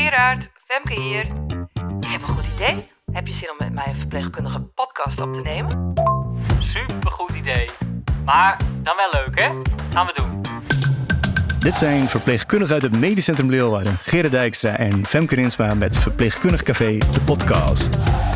Gerard, Femke hier. Ik heb een goed idee. Heb je zin om met mij een verpleegkundige podcast op te nemen? Supergoed idee. Maar dan wel leuk, hè? Gaan we doen. Dit zijn verpleegkundigen uit het Medisch Centrum Leeuwarden, Gerard Dijkstra en Femke Rinsma met Verpleegkundig Café, de podcast.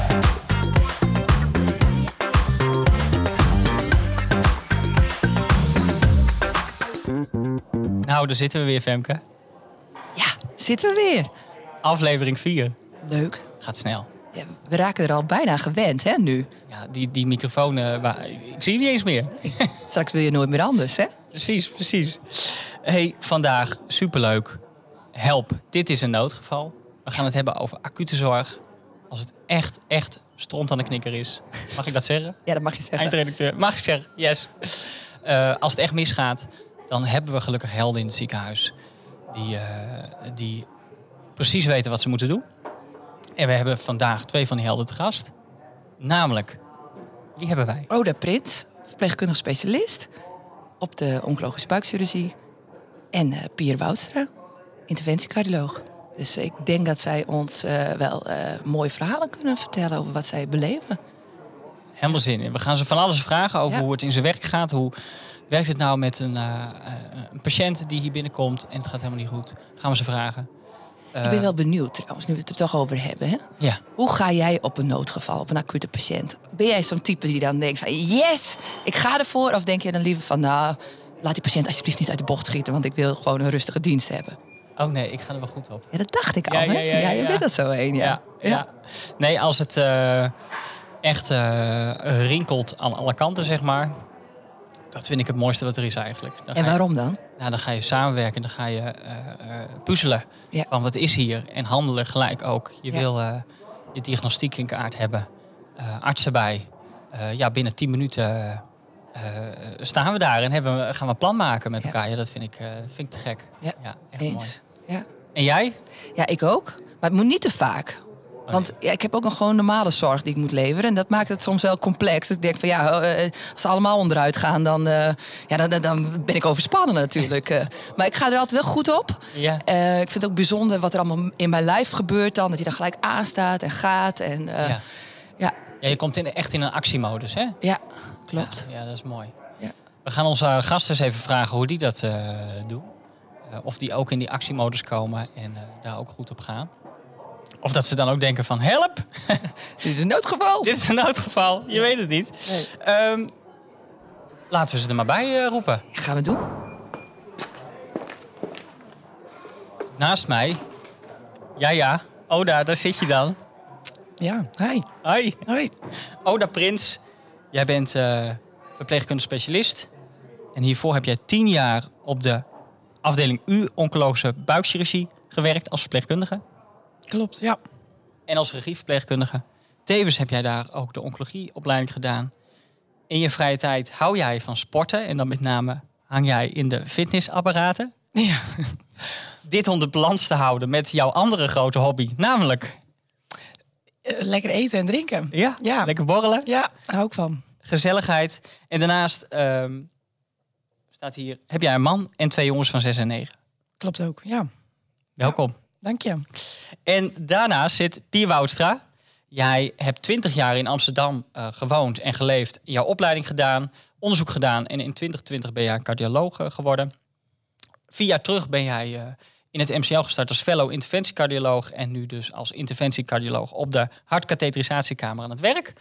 Nou, daar zitten we weer, Femke. Ja, zitten we weer. Aflevering 4. Leuk. Gaat snel. Ja, we raken er al bijna gewend, hè, nu. Ja, die microfoon, ik zie je niet eens meer. Straks wil je nooit meer anders, hè? Precies. Hey, vandaag superleuk. Help, dit is een noodgeval. We gaan het hebben over acute zorg. Als het echt stront aan de knikker is. Mag ik dat zeggen? Ja, dat mag je zeggen. Eindredacteur, mag ik zeggen? Yes. Als het echt misgaat, dan hebben we gelukkig helden in het ziekenhuis. Die precies weten wat ze moeten doen. En we hebben vandaag 2 van die helden te gast. Namelijk, die hebben wij. Oda Prins, verpleegkundig specialist op de oncologische buikchirurgie. En Pier Woudstra, interventiecardioloog. Dus ik denk dat zij ons wel mooie verhalen kunnen vertellen over wat zij beleven. Helemaal zin in. We gaan ze van alles vragen over hoe het in zijn werk gaat. Hoe werkt het nou met een patiënt die hier binnenkomt en het gaat helemaal niet goed? Gaan we ze vragen. Ik ben wel benieuwd trouwens, nu we het er toch over hebben. Hè? Ja. Hoe ga jij op een noodgeval, op een acute patiënt? Ben jij zo'n type die dan denkt van yes, ik ga ervoor? Of denk je dan liever van nou, laat die patiënt alsjeblieft niet uit de bocht schieten, want ik wil gewoon een rustige dienst hebben? Oh nee, ik ga er wel goed op. Ja, dat dacht ik al. Ja, hè? Je bent er zo een. Ja. Nee, als het echt rinkelt aan alle kanten, zeg maar. Dat vind ik het mooiste wat er is eigenlijk. En waarom dan? Nou, dan ga je samenwerken, dan ga je puzzelen van wat is hier. En handelen gelijk ook. Je wil je diagnostiek in kaart hebben. Arts erbij. Binnen 10 minuten staan we daar en gaan we een plan maken met elkaar. Ja, dat vind ik te gek. Ja, echt eens. mooi. Ja. En jij? Ja, ik ook. Maar het moet niet te vaak. Want ik heb ook nog gewoon normale zorg die ik moet leveren. En dat maakt het soms wel complex. Dus ik denk van als ze allemaal onderuit gaan, dan ben ik overspannen natuurlijk. Maar ik ga er altijd wel goed op. Ja. Ik vind het ook bijzonder wat er allemaal in mijn lijf gebeurt dan. Dat je dan gelijk aanstaat en gaat. En, Ja, je komt echt in een actiemodus, hè? Ja, klopt. Ja, dat is mooi. Ja. We gaan onze gasten eens even vragen hoe die dat doen. Of die ook in die actiemodus komen en daar ook goed op gaan. Of dat ze dan ook denken van help! Dit is een noodgeval. Dit is een noodgeval, je weet het niet. Nee. Laten we ze er maar bij roepen. Ja, gaan we doen. Naast mij. Ja. Oda, daar zit je dan. Ja, hi. Hoi. Oda Prins, jij bent verpleegkundig specialist. En hiervoor heb jij 10 jaar op de afdeling U, oncologische buikchirurgie, gewerkt als verpleegkundige. Klopt, ja. En als regieverpleegkundige. Tevens heb jij daar ook de oncologieopleiding gedaan. In je vrije tijd hou jij van sporten. En dan met name hang jij in de fitnessapparaten. Ja. Dit om de balans te houden met jouw andere grote hobby. Namelijk... Lekker eten en drinken. Ja, lekker borrelen. Ja, hou ik van. Gezelligheid. En daarnaast staat hier... Heb jij een man en 2 jongens van 6 en 9. Klopt ook, ja. Welkom. Ja, dank je. En daarnaast zit Pier Woudstra. Jij hebt 20 jaar in Amsterdam gewoond en geleefd. Jouw opleiding gedaan, onderzoek gedaan. En in 2020 ben jij cardioloog geworden. 4 jaar terug ben jij in het MCL gestart als fellow interventiecardioloog. En nu dus als interventiecardioloog op de hartkatheterisatiekamer aan het werk.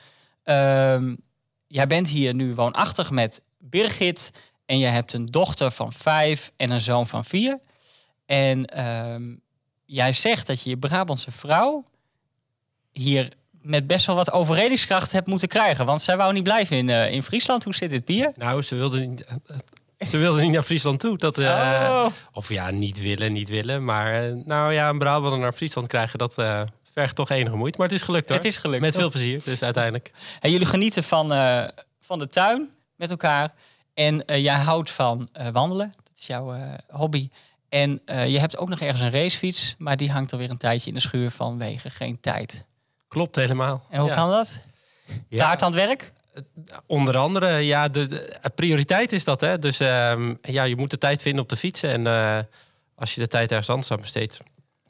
Jij bent hier nu woonachtig met Birgit. En je hebt een dochter van 5 en een zoon van 4. En jij zegt dat je je Brabantse vrouw hier met best wel wat overredingskracht hebt moeten krijgen. Want zij wou niet blijven in Friesland. Hoe zit dit, Pier? Nou, ze wilde niet naar Friesland toe. Of ja, niet willen. Maar een Brabander naar Friesland krijgen, dat vergt toch enige moeite. Maar het is gelukt, hoor. Het is gelukt. Met toch? veel plezier, dus uiteindelijk. En jullie genieten van de tuin met elkaar. En jij houdt van wandelen. Dat is jouw hobby. En je hebt ook nog ergens een racefiets. Maar die hangt alweer een tijdje in de schuur vanwege geen tijd. Klopt, helemaal. En hoe kan dat? Taart aan het werk? Onder andere, de prioriteit is dat. Hè? Dus je moet de tijd vinden op de fiets. En als je de tijd ergens anders aan besteedt,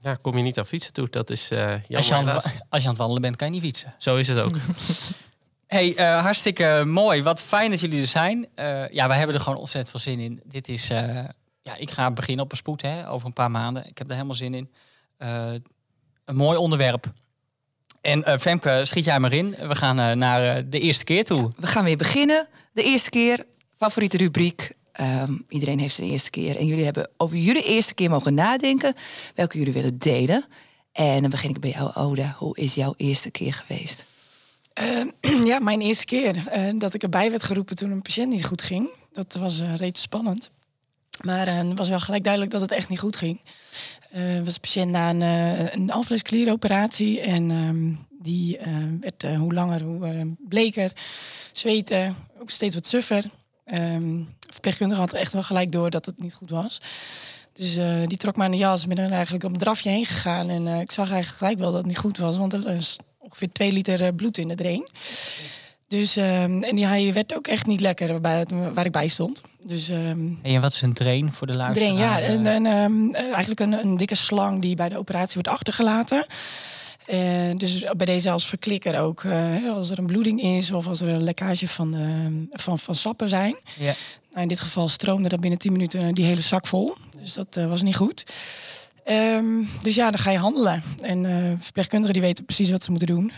kom je niet aan fietsen toe. Dat is Als je jammer. aan het wandelen bent, kan je niet fietsen. Zo is het ook. Hey, hartstikke mooi. Wat fijn dat jullie er zijn. Wij hebben er gewoon ontzettend veel zin in. Dit is... ik ga beginnen op een spoed over een paar maanden. Ik heb er helemaal zin in. Een mooi onderwerp. En Femke, schiet jij maar in. We gaan naar de eerste keer toe. We gaan weer beginnen. De eerste keer, favoriete rubriek. Iedereen heeft zijn eerste keer. En jullie hebben over jullie eerste keer mogen nadenken. Welke jullie willen delen. En dan begin ik bij jou, Oda. Hoe is jouw eerste keer geweest? Mijn eerste keer dat ik erbij werd geroepen toen een patiënt niet goed ging. Dat was reeds spannend. Maar het was wel gelijk duidelijk dat het echt niet goed ging. Was een patiënt na een alvleesklieroperatie. En die werd hoe langer, hoe bleker. Zweten, ook steeds wat suffer. De verpleegkundige had echt wel gelijk door dat het niet goed was. Dus die trok me aan de jas. Ik ben er eigenlijk op een drafje heen gegaan. En ik zag eigenlijk gelijk wel dat het niet goed was. Want er is ongeveer 2 liter bloed in de drain. Dus, hij werd ook echt niet lekker waar ik bij stond. Dus, en wat is een drain voor de luisteraar? Drain, eigenlijk een dikke slang die bij de operatie wordt achtergelaten. Dus bij deze als verklikker ook. Als er een bloeding is of als er een lekkage van sappen zijn. Ja. Nou, in dit geval stroomde dat binnen 10 minuten die hele zak vol. Dus dat was niet goed. Dus dan ga je handelen. En verpleegkundigen die weten precies wat ze moeten doen.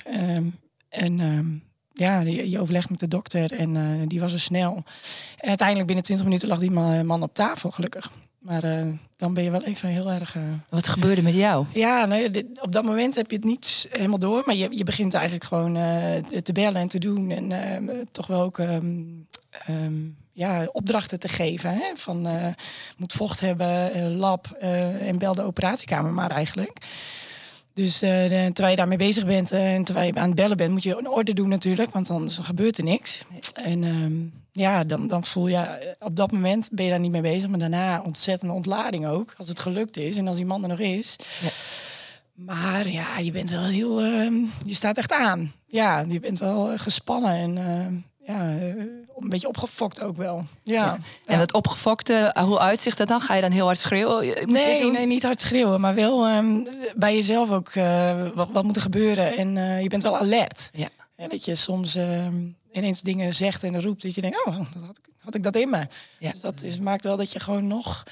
Je overlegt met de dokter en die was er snel. En uiteindelijk binnen 20 minuten lag die man op tafel, gelukkig. Maar dan ben je wel even heel erg... Wat gebeurde met jou? Ja, op dat moment heb je het niet helemaal door. Maar je begint eigenlijk gewoon te bellen en te doen. En toch wel ook opdrachten te geven. Hè? Van moet vocht hebben, lab en bel de operatiekamer maar eigenlijk. Dus terwijl je daarmee bezig bent en terwijl je aan het bellen bent, moet je een orde doen natuurlijk, want anders gebeurt er niks. En dan voel je, op dat moment ben je daar niet mee bezig, maar daarna ontzettende ontlading ook, als het gelukt is en als die man er nog is. Ja. Maar ja, je bent wel heel, je staat echt aan. Ja, je bent wel gespannen en een beetje opgefokt ook wel. Ja. En dat opgefokte, hoe uitzicht dat dan? Ga je dan heel hard schreeuwen? Nee, niet hard schreeuwen, maar wel bij jezelf ook wat moet er gebeuren. En je bent wel alert. Ja. En dat je soms ineens dingen zegt en roept dat je denkt, oh, had ik dat in me. Ja. Dus dat maakt wel dat je gewoon nog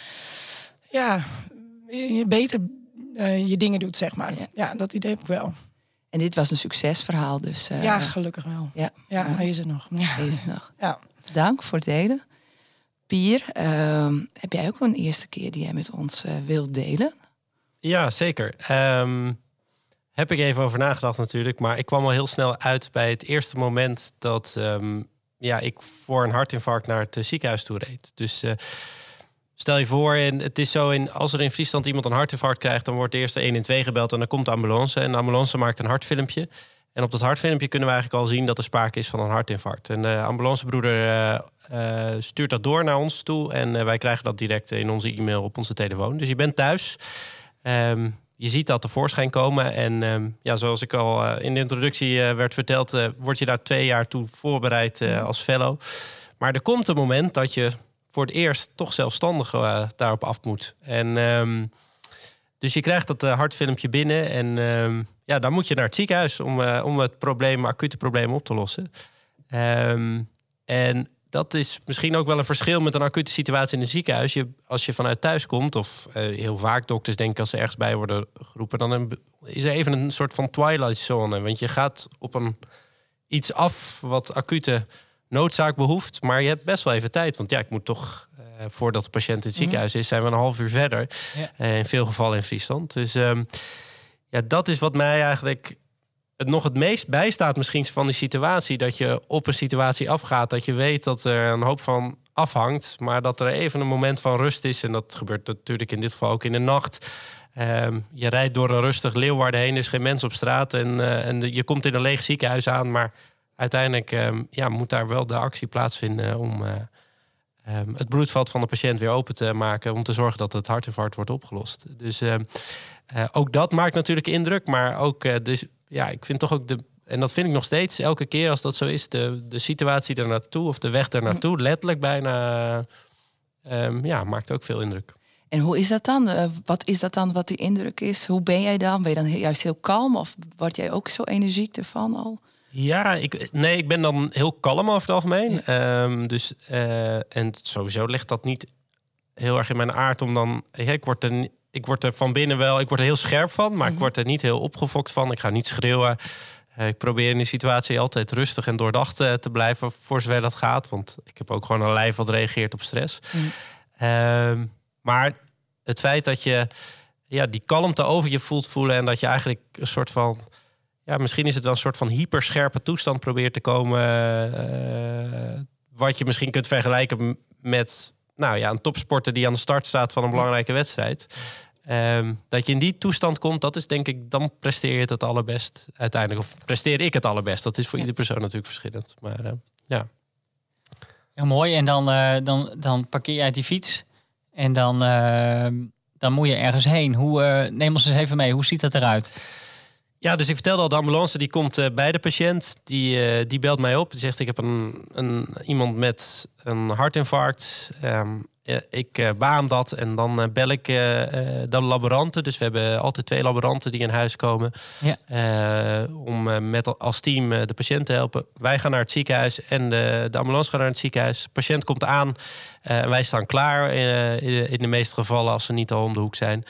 beter je dingen doet, zeg maar. Ja, dat idee heb ik wel. En dit was een succesverhaal, dus... ja, gelukkig wel. Ja, hij is er nog. Ja. Hij is er nog. Ja. Dank voor het delen. Pier, heb jij ook een eerste keer die jij met ons wilt delen? Ja, zeker. Heb ik even over nagedacht natuurlijk. Maar ik kwam al heel snel uit bij het eerste moment dat ik voor een hartinfarct naar het ziekenhuis toe reed. Dus... stel je voor, en het is zo, als er in Friesland iemand een hartinfarct krijgt, dan wordt eerst de 112 gebeld en dan komt de ambulance. En de ambulance maakt een hartfilmpje. En op dat hartfilmpje kunnen we eigenlijk al zien dat er sprake is van een hartinfarct. En de ambulancebroeder stuurt dat door naar ons toe. En wij krijgen dat direct in onze e-mail op onze telefoon. Dus je bent thuis. Je ziet dat tevoorschijn komen. En zoals ik al in de introductie werd verteld, word je daar 2 jaar toe voorbereid als fellow. Maar er komt een moment dat je voor het eerst toch zelfstandig daarop af moet. En dus je krijgt dat hartfilmpje binnen. En dan moet je naar het ziekenhuis om het acute probleem op te lossen. En dat is misschien ook wel een verschil met een acute situatie in een ziekenhuis. Als je vanuit thuis komt, of heel vaak dokters denken als ze ergens bij worden geroepen, dan is er even een soort van twilight zone. Want je gaat op iets af wat acute noodzaak behoeft, maar je hebt best wel even tijd. Want ik moet toch, voordat de patiënt in het ziekenhuis is, zijn we een half uur verder. Ja. In veel gevallen in Friesland. Dus dat is wat mij eigenlijk het meest bijstaat misschien van die situatie. Dat je op een situatie afgaat, dat je weet dat er een hoop van afhangt, maar dat er even een moment van rust is. En dat gebeurt natuurlijk in dit geval ook in de nacht. Je rijdt door een rustig Leeuwarden heen, er is geen mens op straat. En je komt in een leeg ziekenhuis aan, maar uiteindelijk moet daar wel de actie plaatsvinden om het bloedvat van de patiënt weer open te maken, om te zorgen dat het hartinfarct wordt opgelost. Dus ook dat maakt natuurlijk indruk, maar ook ik vind toch ook en dat vind ik nog steeds elke keer als dat zo is, de situatie ernaartoe of de weg ernaartoe, letterlijk bijna, maakt ook veel indruk. En hoe is dat dan? Wat is dat dan wat die indruk is? Hoe ben jij dan? Ben je dan juist heel kalm? Of word jij ook zo energiek ervan al? Ja, ik ben dan heel kalm over het algemeen. Ja. En sowieso ligt dat niet heel erg in mijn aard om dan... Ik word er van binnen wel... Ik word er heel scherp van, maar ik word er niet heel opgefokt van. Ik ga niet schreeuwen. Ik probeer in die situatie altijd rustig en doordacht te blijven, voor zover dat gaat. Want ik heb ook gewoon een lijf wat reageert op stress. Maar het feit dat je die kalmte over je voelen... en dat je eigenlijk een soort van... misschien is het wel een soort van hyperscherpe toestand probeert te komen... wat je misschien kunt vergelijken met een topsporter die aan de start staat van een belangrijke wedstrijd. Dat je in die toestand komt, dat is denk ik, dan presteer je het allerbest uiteindelijk. Of presteer ik het allerbest. Dat is voor iedere persoon natuurlijk verschillend. Maar ja. Heel mooi. En dan parkeer jij die fiets en dan moet je ergens heen. Neem ons eens even mee. Hoe ziet dat eruit? Ja, dus ik vertelde al, de ambulance die komt bij de patiënt. Die belt mij op. Die zegt, ik heb iemand met een hartinfarct. Ik baam dat en dan bel ik de laboranten. Dus we hebben altijd 2 laboranten die in huis komen. Ja. Om als team de patiënt te helpen. Wij gaan naar het ziekenhuis en de ambulance gaat naar het ziekenhuis. De patiënt komt aan. Wij staan klaar in de meeste gevallen als ze niet al om de hoek zijn.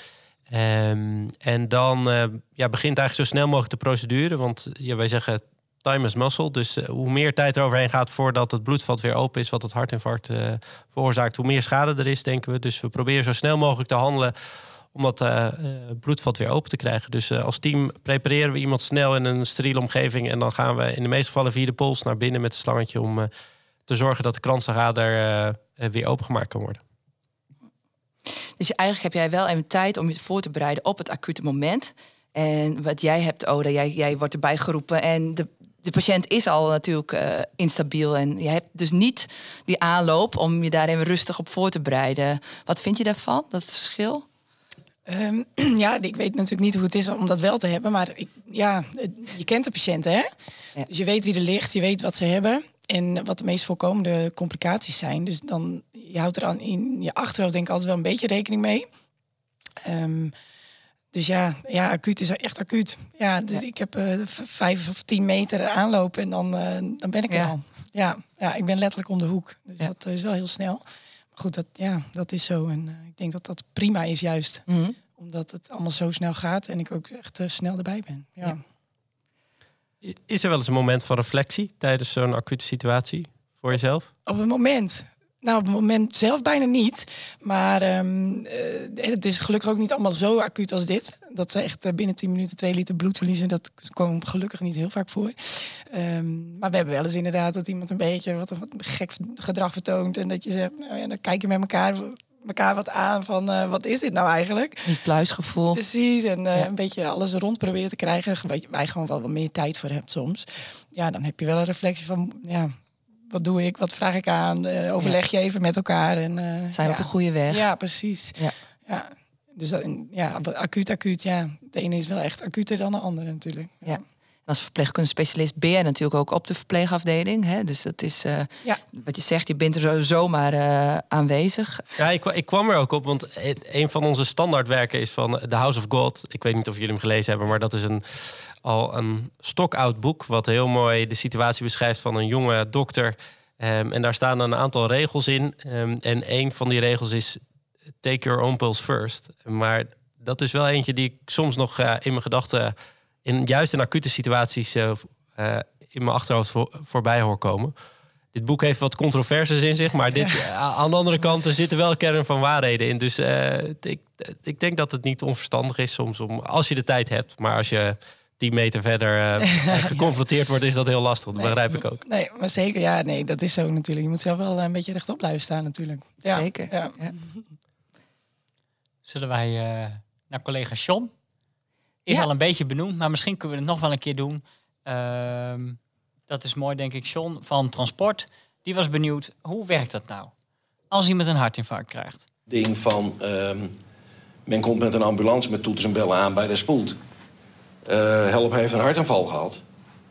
En dan begint eigenlijk zo snel mogelijk de procedure. Want wij zeggen time is muscle. Dus hoe meer tijd er overheen gaat voordat het bloedvat weer open is... wat het hartinfarct veroorzaakt, hoe meer schade er is, denken we. Dus we proberen zo snel mogelijk te handelen om dat bloedvat weer open te krijgen. Dus als team prepareren we iemand snel in een steriele omgeving... en dan gaan we in de meeste gevallen via de pols naar binnen met een slangetje... om te zorgen dat de kransader weer opengemaakt kan worden. Dus eigenlijk heb jij wel even tijd om je voor te bereiden op het acute moment. En wat jij hebt, Oda, jij wordt erbij geroepen en de patiënt is al natuurlijk instabiel. En je hebt dus niet die aanloop om je daar even rustig op voor te bereiden. Wat vind je daarvan, dat verschil? Ik weet natuurlijk niet hoe het is om dat wel te hebben. Maar je kent de patiënten, hè? Ja. Dus je weet wie er ligt, je weet wat ze hebben. En wat de meest voorkomende complicaties zijn. Dus dan, je houdt er aan in je achterhoofd denk ik altijd wel een beetje rekening mee. Dus acuut is echt acuut. Ja, dus ik heb 5 of 10 meter aanlopen en dan ben ik er al. Ja, ik ben letterlijk om de hoek. Dus dat is wel heel snel. Maar goed, dat is zo. En ik denk dat dat prima is juist. Mm-hmm. Omdat het allemaal zo snel gaat en ik ook echt snel erbij ben. Ja. Is er wel eens een moment van reflectie tijdens zo'n acute situatie voor jezelf? Op het moment? Nou, op het moment zelf bijna niet. Maar het is gelukkig ook niet allemaal zo acuut als dit. Dat ze echt binnen 10 minuten 2 liter bloed verliezen. Dat komt gelukkig niet heel vaak voor. Maar we hebben wel eens inderdaad dat iemand een beetje wat gek gedrag vertoont. En dat je zegt, dan kijk je met elkaar wat aan van wat is dit nou eigenlijk? Een pluisgevoel. Precies, en een beetje alles rond proberen te krijgen. Waar je gewoon wel wat meer tijd voor hebt soms. Ja, dan heb je wel een reflectie van, wat doe ik? Wat vraag ik aan? Overleg je even met elkaar. En, zijn we op een goede weg? Ja, precies. Ja. Dus acuut. Ja. De ene is wel echt acuter dan de andere natuurlijk. Ja. Als verpleegkundespecialist ben je natuurlijk ook op de verpleegafdeling. Hè? Dus dat is wat je zegt, je bent er zomaar aanwezig. Ja, ik kwam er ook op, want een van onze standaardwerken is van The House of God. Ik weet niet of jullie hem gelezen hebben, maar dat is al een stokoud boek... wat heel mooi de situatie beschrijft van een jonge dokter. En daar staan een aantal regels in. En een van die regels is take your own pulse first. Maar dat is wel eentje die ik soms nog in mijn gedachten... juist in acute situaties in mijn achterhoofd voorbij hoor komen. Dit boek heeft wat controversies in zich, maar aan de andere kant er zitten wel kern van waarheden in. Dus ik denk dat het niet onverstandig is soms als je de tijd hebt. Maar als je 10 meter verder geconfronteerd wordt, is dat heel lastig. Dat begrijp ik ook. Nee, maar zeker, dat is zo natuurlijk. Je moet zelf wel een beetje rechtop blijven staan natuurlijk. Ja, zeker. Ja. Ja. Zullen wij naar collega John? Is al een beetje benoemd, maar misschien kunnen we het nog wel een keer doen. Dat is mooi, denk ik. John van Transport, die was benieuwd. Hoe werkt dat nou? Als iemand een hartinfarct krijgt. Ding van, men komt met een ambulance met toeters en bellen aan bij de spoed. Help heeft een hartaanval gehad.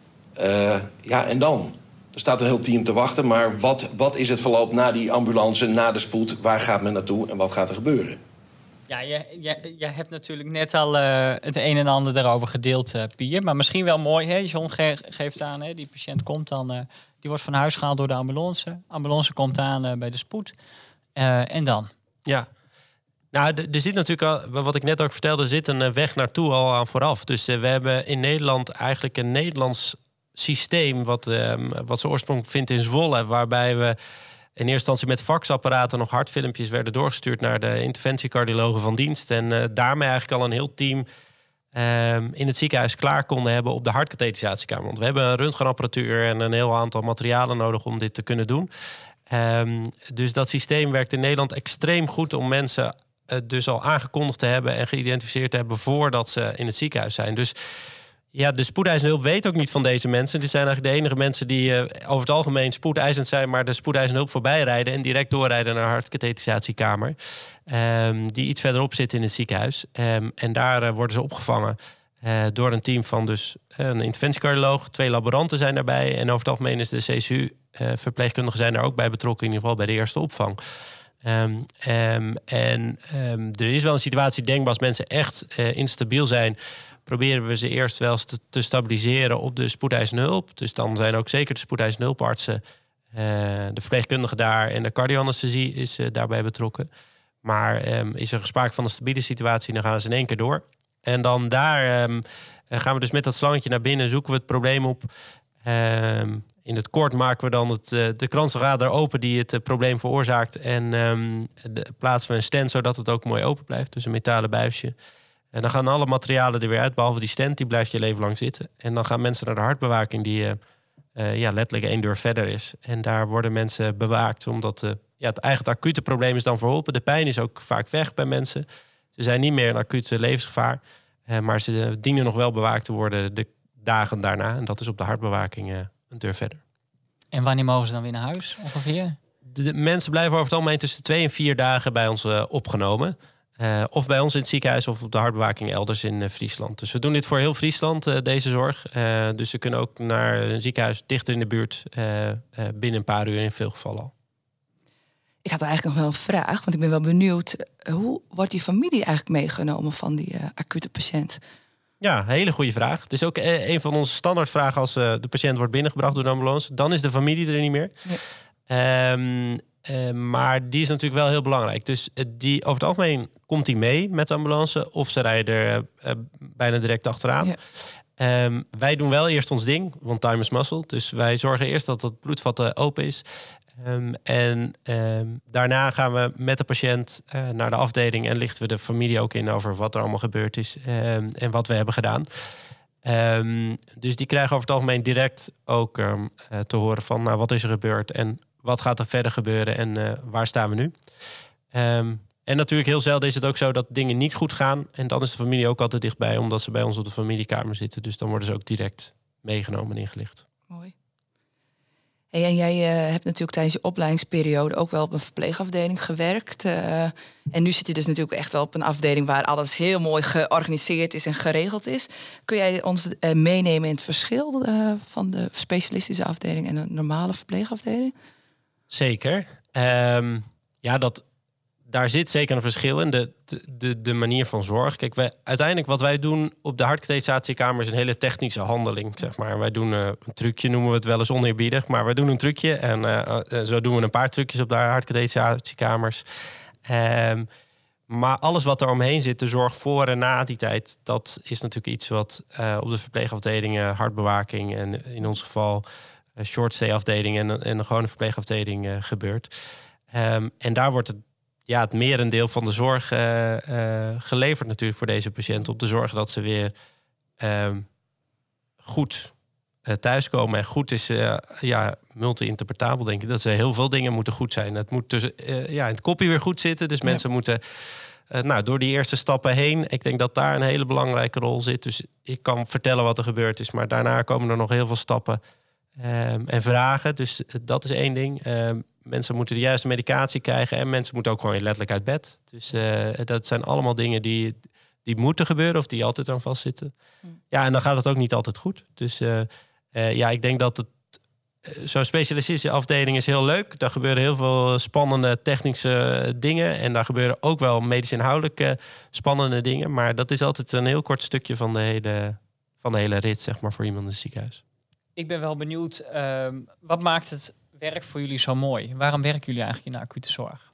En dan? Er staat een heel team te wachten, maar wat is het verloop na die ambulance, na de spoed? Waar gaat men naartoe en wat gaat er gebeuren? Ja, je hebt natuurlijk net al het een en ander daarover gedeeld, Pier. Maar misschien wel mooi, hè? John geeft aan, hè? Die patiënt komt dan... die wordt van huis gehaald door de ambulance. Ambulance komt aan bij de spoed. En dan? Ja. Nou, er zit natuurlijk al, wat ik net ook vertelde, zit een weg naartoe al aan vooraf. Dus we hebben in Nederland eigenlijk een Nederlands systeem... wat zijn oorsprong vindt in Zwolle, waarbij we... in eerste instantie met faxapparaten nog hartfilmpjes werden doorgestuurd naar de interventiecardiologen van dienst. En daarmee eigenlijk al een heel team in het ziekenhuis klaar konden hebben op de hartkatheterisatiekamer. Want we hebben een röntgenapparatuur en een heel aantal materialen nodig om dit te kunnen doen. Dus dat systeem werkt in Nederland extreem goed om mensen dus al aangekondigd te hebben en geïdentificeerd te hebben voordat ze in het ziekenhuis zijn. Dus ja, de spoedeisende hulp weet ook niet van deze mensen. Dit zijn eigenlijk de enige mensen die over het algemeen spoedeisend zijn, maar de spoedeisende hulp voorbij rijden en direct doorrijden naar de hartkatheterisatiekamer. Die iets verderop zit in het ziekenhuis. En daar worden ze opgevangen door een team van dus een interventiecardioloog, 2 laboranten zijn daarbij. En over het algemeen is de CSU-verpleegkundigen zijn daar ook bij betrokken, in ieder geval bij de eerste opvang. Er is wel een situatie denkbaar als mensen echt instabiel zijn. Proberen we ze eerst wel eens te stabiliseren op de spoedeisende hulp. Dus dan zijn ook zeker de spoedeisende hulpartsen, de verpleegkundige daar en de cardioanesthesie is daarbij betrokken. Maar is er sprake van een stabiele situatie, dan gaan ze in één keer door. En dan daar gaan we dus met dat slangetje naar binnen, zoeken we het probleem op. In het kort maken we dan de kransslagaders open die het probleem veroorzaakt. En plaatsen we een stent zodat het ook mooi open blijft. Dus een metalen buisje. En dan gaan alle materialen er weer uit, behalve die stent, die blijft je leven lang zitten. En dan gaan mensen naar de hartbewaking die letterlijk 1 deur verder is. En daar worden mensen bewaakt, omdat het acute probleem is dan verholpen. De pijn is ook vaak weg bij mensen. Ze zijn niet meer in acute levensgevaar. Maar ze dienen nog wel bewaakt te worden de dagen daarna. En dat is op de hartbewaking een deur verder. En wanneer mogen ze dan weer naar huis ongeveer? De mensen blijven over het algemeen tussen 2 en 4 dagen bij ons opgenomen. Of bij ons in het ziekenhuis of op de hartbewaking elders in Friesland. Dus we doen dit voor heel Friesland, deze zorg. Dus ze kunnen ook naar een ziekenhuis dichter in de buurt binnen een paar uur in veel gevallen al. Ik had eigenlijk nog wel een vraag, want ik ben wel benieuwd. Hoe wordt die familie eigenlijk meegenomen van die acute patiënt? Ja, hele goede vraag. Het is ook een van onze standaardvragen als de patiënt wordt binnengebracht door de ambulance. Dan is de familie er niet meer. Ja. Maar die is natuurlijk wel heel belangrijk. Dus die, over het algemeen komt die mee met de ambulance of ze rijden er bijna direct achteraan. Ja. Wij doen wel eerst ons ding, want time is muscle. Dus wij zorgen eerst dat het bloedvat open is. Daarna gaan we met de patiënt naar de afdeling en lichten we de familie ook in over wat er allemaal gebeurd is en wat we hebben gedaan. Dus die krijgen over het algemeen direct ook te horen van wat is er gebeurd en wat gaat er verder gebeuren en waar staan we nu. En natuurlijk heel zelden is het ook zo dat dingen niet goed gaan. En dan is de familie ook altijd dichtbij, omdat ze bij ons op de familiekamer zitten. Dus dan worden ze ook direct meegenomen en ingelicht. Mooi. Hey, en jij hebt natuurlijk tijdens je opleidingsperiode ook wel op een verpleegafdeling gewerkt. En nu zit je dus natuurlijk echt wel op een afdeling waar alles heel mooi georganiseerd is en geregeld is. Kun jij ons meenemen in het verschil van de specialistische afdeling en een normale verpleegafdeling? Zeker. Daar zit zeker een verschil in, de manier van zorg. Kijk, uiteindelijk wat wij doen op de hartkatheterisatiekamer is een hele technische handeling, zeg maar. Wij doen een trucje, noemen we het wel eens oneerbiedig, maar wij doen een trucje en zo doen we een paar trucjes op de hartkatheterisatiekamers. Maar alles wat er omheen zit, de zorg voor en na die tijd, dat is natuurlijk iets wat op de verpleegafdelingen, hartbewaking en in ons geval short stay afdeling en een gewone verpleegafdeling gebeurt. En daar wordt het merendeel van de zorg geleverd natuurlijk voor deze patiënten. Om te zorgen dat ze weer goed thuiskomen. En goed is multi-interpretabel, denk ik. Dat ze heel veel dingen moeten goed zijn. Het moet in het kopje weer goed zitten. Dus mensen moeten door die eerste stappen heen. Ik denk dat daar een hele belangrijke rol zit. Dus ik kan vertellen wat er gebeurd is. Maar daarna komen er nog heel veel stappen en vragen. Dus dat is één ding. Mensen moeten de juiste medicatie krijgen. En mensen moeten ook gewoon letterlijk uit bed. Dus dat zijn allemaal dingen die moeten gebeuren. Of die altijd aan vastzitten. Ja, en dan gaat het ook niet altijd goed. Dus ik denk dat zo'n specialistische afdeling is heel leuk. Daar gebeuren heel veel spannende technische dingen. En daar gebeuren ook wel medisch inhoudelijke spannende dingen. Maar dat is altijd een heel kort stukje van de hele rit, zeg maar, voor iemand in het ziekenhuis. Ik ben wel benieuwd, wat maakt het werk voor jullie zo mooi? Waarom werken jullie eigenlijk in de acute zorg?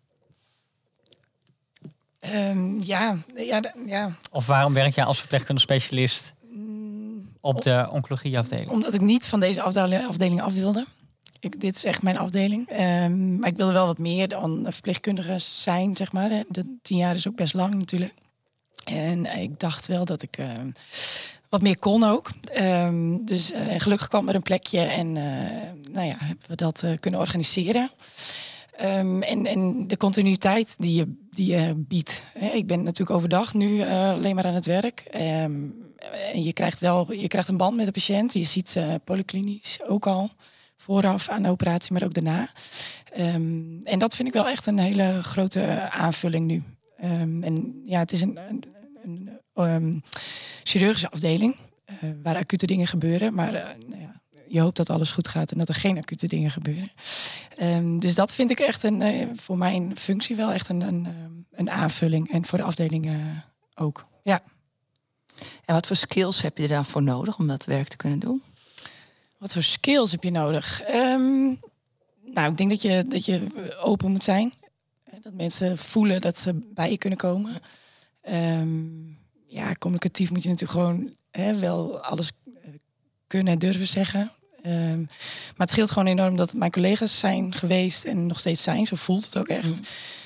Ja. Of waarom werk jij als verpleegkundige specialist op de oncologieafdeling? Omdat ik niet van deze afdeling af wilde. Dit is echt mijn afdeling. Maar ik wilde wel wat meer dan verpleegkundige zijn, zeg maar. De 10 jaar is ook best lang natuurlijk. En ik dacht wel dat ik wat meer kon ook. Dus gelukkig kwam er een plekje en hebben we dat kunnen organiseren. En de continuïteit die je biedt. Ik ben natuurlijk overdag nu alleen maar aan het werk. En je krijgt een band met de patiënt. Je ziet ze polyklinisch ook al. Vooraf aan de operatie, maar ook daarna. En dat vind ik wel echt een hele grote aanvulling nu. Het is een chirurgische afdeling waar acute dingen gebeuren. Maar je hoopt dat alles goed gaat en dat er geen acute dingen gebeuren. Dus dat vind ik echt voor mijn functie wel echt een aanvulling. En voor de afdelingen ook, ja. En wat voor skills heb je daarvoor nodig om dat werk te kunnen doen? Wat voor skills heb je nodig? Ik denk dat je open moet zijn. Dat mensen voelen dat ze bij je kunnen komen. Communicatief moet je natuurlijk gewoon wel alles kunnen en durven zeggen. Maar het scheelt gewoon enorm dat mijn collega's zijn geweest en nog steeds zijn. Zo voelt het ook echt.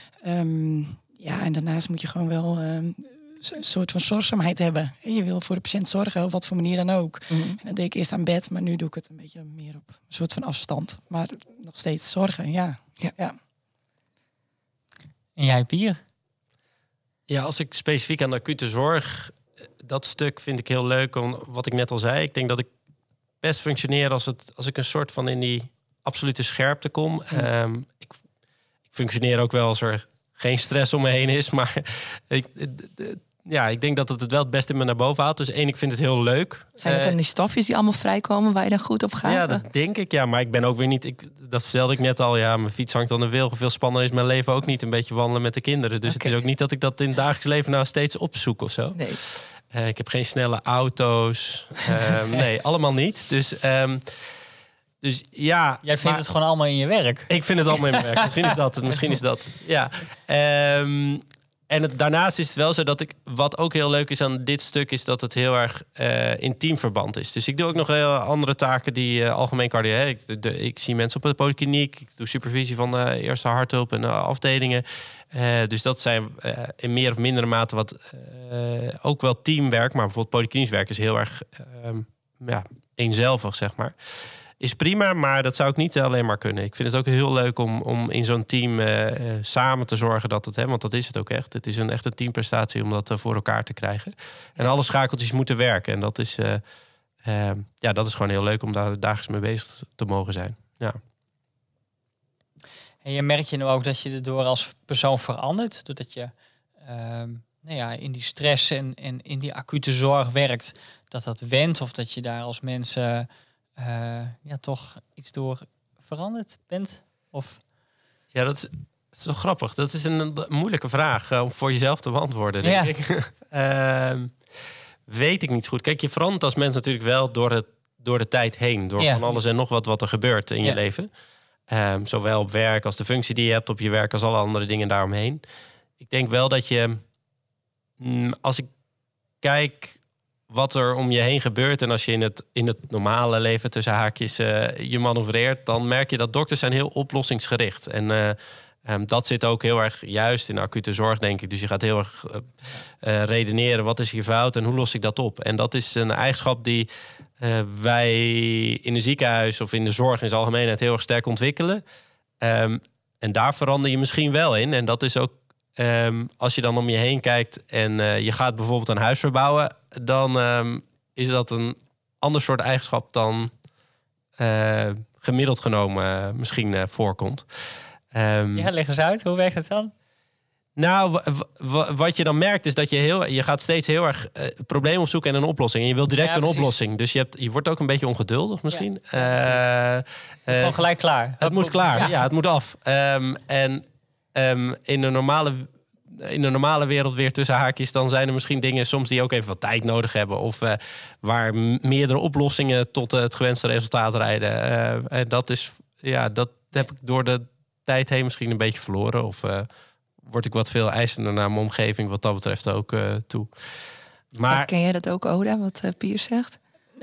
En daarnaast moet je gewoon wel een soort van zorgzaamheid hebben. Je wil voor de patiënt zorgen, op wat voor manier dan ook. En dat deed ik eerst aan bed, maar nu doe ik het een beetje meer op een soort van afstand. Maar nog steeds zorgen, ja. En jij, Pier? Ja, als ik specifiek aan de acute zorg, dat stuk vind ik heel leuk. Wat ik net al zei, ik denk dat ik best functioneer als ik een soort van in die absolute scherpte kom. Ik functioneer ook wel als er geen stress om me heen is, maar ik denk dat het wel het beste in me naar boven haalt. Dus ik vind het heel leuk. Zijn het dan die stofjes die allemaal vrijkomen waar je dan goed op gaat? Ja, dat denk ik. Ja, maar ik ben ook weer niet... dat vertelde ik net al. Ja, mijn fiets hangt aan de wilgen. Veel spannender is mijn leven ook niet. Een beetje wandelen met de kinderen. Dus Het is ook niet dat ik dat in het dagelijks leven nou steeds opzoek of zo. Nee. Ik heb geen snelle auto's. Nee, allemaal niet. Dus ja... Jij vindt het gewoon allemaal in je werk? Ik vind het allemaal in mijn werk. Misschien is dat het. Ja. En daarnaast is het wel zo dat wat ook heel leuk is aan dit stuk, is dat het heel erg in teamverband is. Dus ik doe ook nog heel andere taken die algemeen cardio. Ik zie mensen op de polykliniek. Ik doe supervisie van de eerste harthulp en afdelingen. Dus dat zijn in meer of mindere mate wat ook wel teamwerk. Maar bijvoorbeeld polyklinisch werk is heel erg eenzelvig, zeg maar. Is prima, maar dat zou ik niet alleen maar kunnen. Ik vind het ook heel leuk om in zo'n team samen te zorgen dat het... want dat is het ook echt. Het is echt een teamprestatie om dat voor elkaar te krijgen. En alle schakeltjes moeten werken. En dat is gewoon heel leuk om daar dagelijks mee bezig te mogen zijn. Ja. En je merkt je nu ook dat je erdoor als persoon verandert? Doordat je in die stress en in die acute zorg werkt, dat wendt? Of dat je daar als mensen... toch iets door veranderd bent? Of? Ja, dat is wel grappig. Dat is een moeilijke vraag om voor jezelf te beantwoorden, denk ik. Weet ik niet zo goed. Kijk, je verandert als mens natuurlijk wel door de tijd heen. Door van alles en nog wat er gebeurt in je leven. Zowel op werk als de functie die je hebt op je werk, als alle andere dingen daaromheen. Ik denk wel dat je... als ik kijk wat er om je heen gebeurt, en als je in het normale leven tussen haakjes je manoeuvreert, dan merk je dat dokters zijn heel oplossingsgericht. En dat zit ook heel erg juist in de acute zorg, denk ik. Dus je gaat heel erg redeneren, wat is hier fout en hoe los ik dat op? En dat is een eigenschap die wij in een ziekenhuis of in de zorg in zijn algemeenheid heel erg sterk ontwikkelen. En daar verander je misschien wel in. En dat is ook als je dan om je heen kijkt en je gaat bijvoorbeeld een huis verbouwen, dan is dat een ander soort eigenschap dan gemiddeld genomen misschien voorkomt. Leg eens uit. Hoe werkt het dan? Nou, wat je dan merkt is dat je gaat steeds heel erg probleem opzoeken en een oplossing. En je wil direct een oplossing. Dus je wordt ook een beetje ongeduldig misschien. Het is gewoon gelijk klaar. Het moet klaar, ja, het moet af. In de normale wereld weer tussen haakjes, dan zijn er misschien dingen soms die ook even wat tijd nodig hebben. Of waar meerdere oplossingen tot het gewenste resultaat rijden. En dat heb ik door de tijd heen misschien een beetje verloren. Of word ik wat veel eisender naar mijn omgeving wat dat betreft ook toe. Maar ken jij dat ook, Oda, wat Piers zegt?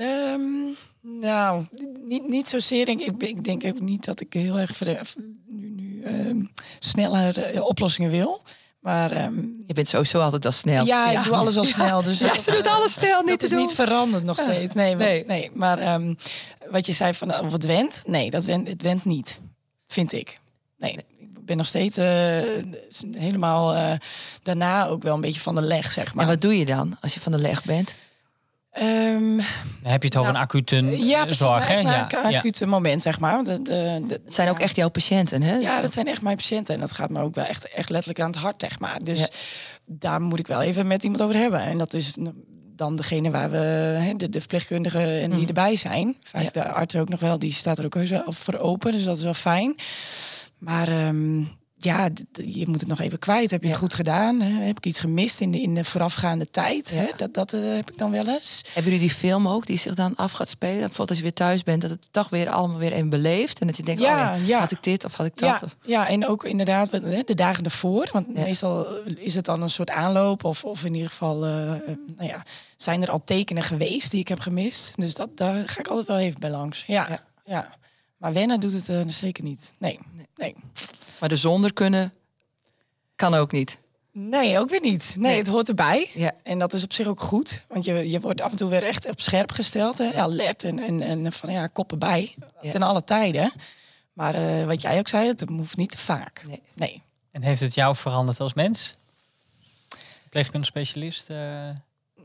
Nou, niet zozeer. Ik denk ook niet dat ik heel erg nu sneller oplossingen wil. Maar je bent sowieso altijd al snel. Ja, ik doe alles al snel. Dus ze doet alles snel. Dat is niet veranderd nog steeds. Nee. Maar wat je zei van of het went, nee, het went niet, vind ik. Nee. Ik ben nog steeds helemaal daarna ook wel een beetje van de leg, zeg maar. En wat doe je dan als je van de leg bent? Dan heb je het over een acute zorg, hè? Een acute moment, zeg maar. Het zijn ook echt jouw patiënten, hè? Ja, dat zijn echt mijn patiënten. En dat gaat me ook wel echt letterlijk aan het hart, zeg maar. Dus daar moet ik wel even met iemand over hebben. En dat is dan degene waar we, de verpleegkundigen en die erbij zijn. Vaak de arts ook nog wel, die staat er ook wel voor open. Dus dat is wel fijn. Maar je moet het nog even kwijt. Heb je het goed gedaan? Heb ik iets gemist in de voorafgaande tijd? Ja. Dat heb ik dan wel eens. Hebben jullie die film ook die zich dan af gaat spelen? Bijvoorbeeld als je weer thuis bent, dat het toch weer allemaal weer even beleeft. En dat je denkt, had ik dit of had ik dat? Ja, en ook inderdaad de dagen ervoor. Want meestal is het dan een soort aanloop. Of in ieder geval zijn er al tekenen geweest die ik heb gemist. Dus daar ga ik altijd wel even bij langs. Ja. Maar wennen doet het zeker niet. Nee. Maar de zonder kunnen kan ook niet. Nee, ook weer niet. Nee, het hoort erbij. Ja. En dat is op zich ook goed. Want je wordt af en toe weer echt op scherp gesteld. Hè? Alert en van koppen bij. Ja. Ten alle tijden. Maar wat jij ook zei, het hoeft niet te vaak. Nee. En heeft het jou veranderd als mens? Verpleegkundig specialist zijn?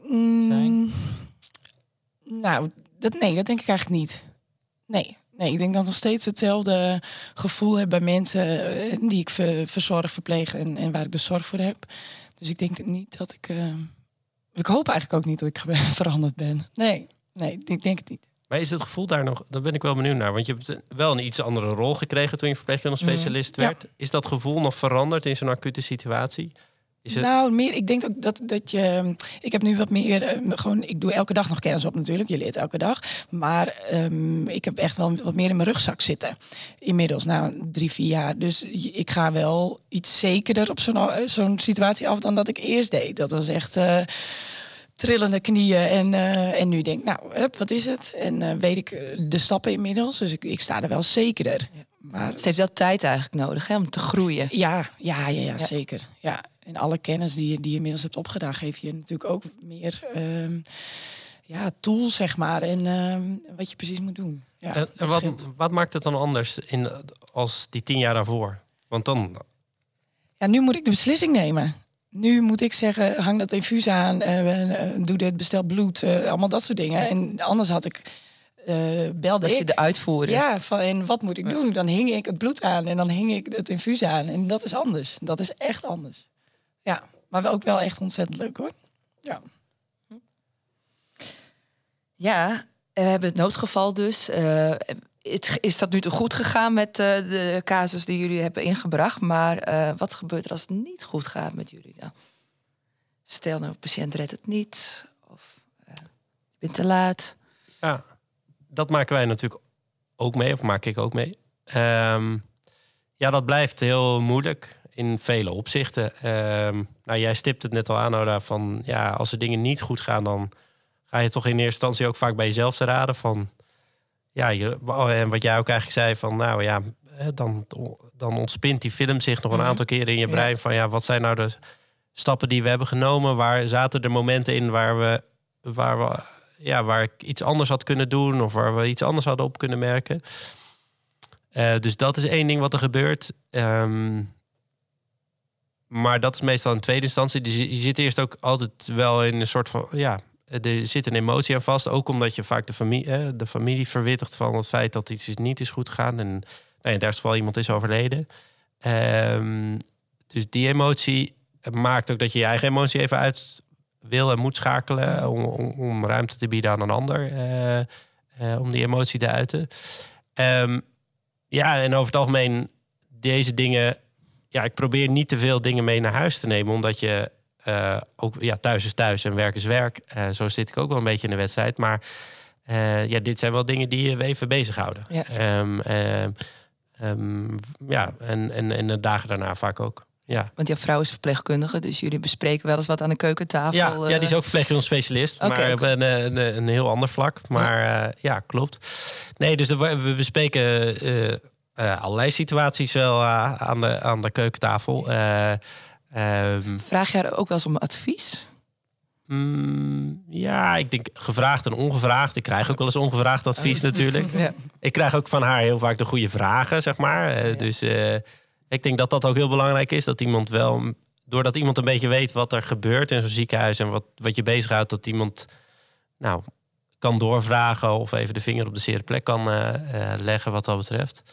Nou, dat denk ik eigenlijk niet. Nee, ik denk dat ik nog steeds hetzelfde gevoel heb bij mensen die ik verzorg, verpleeg en waar ik de zorg voor heb. Dus ik denk niet dat ik... ik hoop eigenlijk ook niet dat ik veranderd ben. Nee, ik denk het niet. Maar is het gevoel daar nog... Daar ben ik wel benieuwd naar. Want je hebt wel een iets andere rol gekregen toen je verpleegkundig specialist werd. Ja. Is dat gevoel nog veranderd in zo'n acute situatie? Nou, meer. Ik denk ook dat je... Ik heb nu wat meer... ik doe elke dag nog kennis op natuurlijk. Je leert elke dag. Maar ik heb echt wel wat meer in mijn rugzak zitten. Inmiddels, 3-4 jaar. Dus ik ga wel iets zekerder op zo'n situatie af dan dat ik eerst deed. Dat was echt... trillende knieën en nu denk ik, wat is het? En weet ik de stappen inmiddels. Dus ik sta er wel zekerder. Ja. Maar het heeft wel tijd eigenlijk nodig om te groeien. Ja, zeker. Ja. En alle kennis die je inmiddels hebt opgedaan, geef je natuurlijk ook meer tools, zeg maar. En wat je precies moet doen. Ja, en wat maakt het dan anders als die 10 jaar daarvoor? Want dan... Ja, nu moet ik de beslissing nemen. Nu moet ik zeggen, hang dat infuus aan, doe dit, bestel bloed, allemaal dat soort dingen. En anders had ik belde dat je de uitvoering. Ja, en wat moet ik doen? Dan hing ik het bloed aan en dan hing ik het infuus aan. En dat is anders. Dat is echt anders. Ja, maar ook wel echt ontzettend leuk hoor. Ja. Ja, we hebben het noodgeval dus. Is dat nu te goed gegaan met de casus die jullie hebben ingebracht? Maar wat gebeurt er als het niet goed gaat met jullie dan? Stel nou, een patiënt redt het niet. Of je bent te laat. Ja, dat maken wij natuurlijk ook mee. Of maak ik ook mee. Dat blijft heel moeilijk in vele opzichten. Jij stipt het net al aan, Oda, van als er dingen niet goed gaan, dan ga je toch in eerste instantie ook vaak bij jezelf te raden van... en wat jij ook eigenlijk zei van, dan ontspint die film zich nog een aantal keren in je brein van, wat zijn nou de stappen die we hebben genomen? Waar zaten er momenten in waar ik iets anders had kunnen doen of waar we iets anders hadden op kunnen merken? Dus dat is één ding wat er gebeurt. Maar dat is meestal in tweede instantie. Dus je zit eerst ook altijd wel in een soort van... er zit een emotie aan vast. Ook omdat je vaak de familie verwittigt van het feit dat iets niet is goed gegaan. En in het ergste geval iemand is overleden. Dus die emotie maakt ook dat je je eigen emotie even uit wil en moet schakelen om ruimte te bieden aan een ander. Om die emotie te uiten. En over het algemeen deze dingen... Ja, ik probeer niet te veel dingen mee naar huis te nemen. Omdat je ook... Ja, thuis is thuis en werk is werk. Zo zit ik ook wel een beetje in de wedstrijd. Maar dit zijn wel dingen die je even bezighouden. Ja. En de dagen daarna vaak ook. Ja. Want jouw vrouw is verpleegkundige, dus jullie bespreken wel eens wat aan de keukentafel. Ja, die is ook verpleegkundigspecialist, maar op een heel ander vlak. Maar klopt. Nee, dus we bespreken allerlei situaties wel aan de keukentafel. Vraag jij er ook wel eens om advies? Ik denk gevraagd en ongevraagd. Ik krijg ook wel eens ongevraagd advies natuurlijk. Ja. Ik krijg ook van haar heel vaak de goede vragen, zeg maar. Dus ik denk dat dat ook heel belangrijk is. Dat iemand wel, doordat iemand een beetje weet wat er gebeurt in zo'n ziekenhuis en wat je bezighoudt, dat iemand kan doorvragen of even de vinger op de zere plek kan leggen wat dat betreft.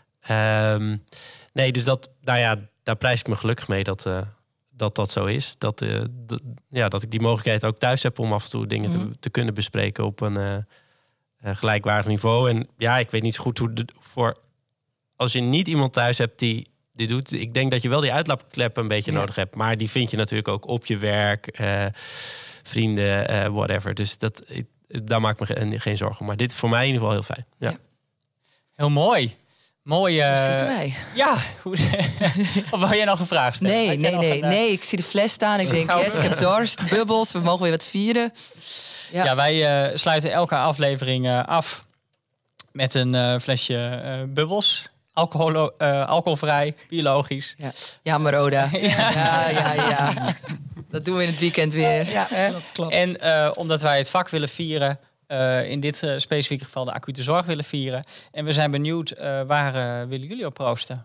Dus daar prijs ik me gelukkig mee dat zo is. Dat ik die mogelijkheid ook thuis heb om af en toe dingen te kunnen bespreken op een gelijkwaardig niveau. En ik weet niet zo goed als je niet iemand thuis hebt die dit doet. Ik denk dat je wel die uitlaatklep een beetje nodig hebt. Maar die vind je natuurlijk ook op je werk, vrienden, whatever. Dus daar maak ik me geen zorgen om. Maar dit is voor mij in ieder geval heel fijn. Ja. Heel mooi. Mooi. Hoe zitten wij? Ja. Of wou jij nog een vraag stellen? Nee. Ik zie de fles staan. Ik denk, ik heb dorst, bubbels. We mogen weer wat vieren. Ja, wij sluiten elke aflevering af met een flesje bubbels. Alcoholvrij, biologisch. Ja, Maroda. Ja. Dat doen we in het weekend weer. Ja, dat klopt. En omdat wij het vak willen vieren, in dit specifieke geval de acute zorg willen vieren. En we zijn benieuwd, waar willen jullie op proosten?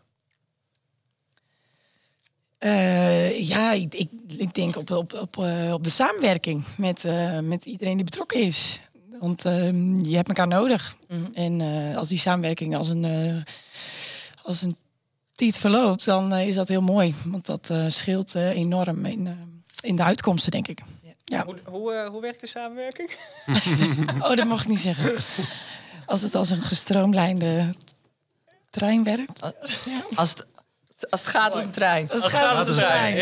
Ik denk op de samenwerking met iedereen die betrokken is. Want je hebt elkaar nodig. En als die samenwerking als een tiet verloopt, dan is dat heel mooi. Want dat scheelt enorm in de uitkomsten, denk ik. Ja. Hoe werkt de samenwerking? Dat mag ik niet zeggen. Als het als een gestroomlijnde trein werkt. Als het gaat als een trein. Als het gaat als een trein.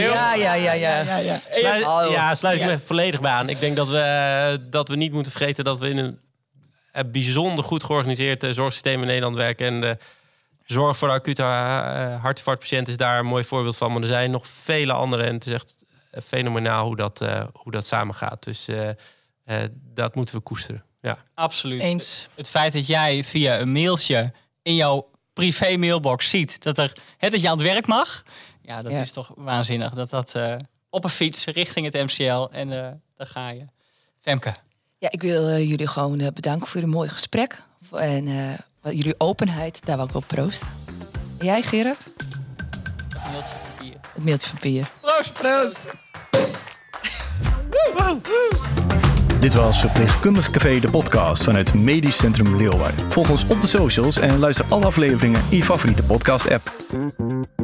Ja. Sluit ik me volledig bij aan. Ik denk dat we niet moeten vergeten dat we in een bijzonder goed georganiseerd zorgsysteem in Nederland werken. En de zorg voor acute hartinfarctpatiënten is daar een mooi voorbeeld van. Maar er zijn nog vele andere. En het is echt fenomenaal hoe dat samengaat. Dus dat moeten we koesteren. Ja. Absoluut. Eens. Het feit dat jij via een mailtje in jouw privé mailbox ziet dat je aan het werk mag. Ja, dat is toch waanzinnig. Dat op een fiets richting het MCL en daar ga je. Femke. Ja, ik wil jullie gewoon bedanken voor jullie mooie gesprek. En jullie openheid, daar wil ik op proosten. En jij, Gerard? Het mailtje van Pier. Proost! Dit was Verpleegkundig Café, de podcast vanuit Medisch Centrum Leeuwarden. Volg ons op de socials en luister alle afleveringen in je favoriete podcast-app.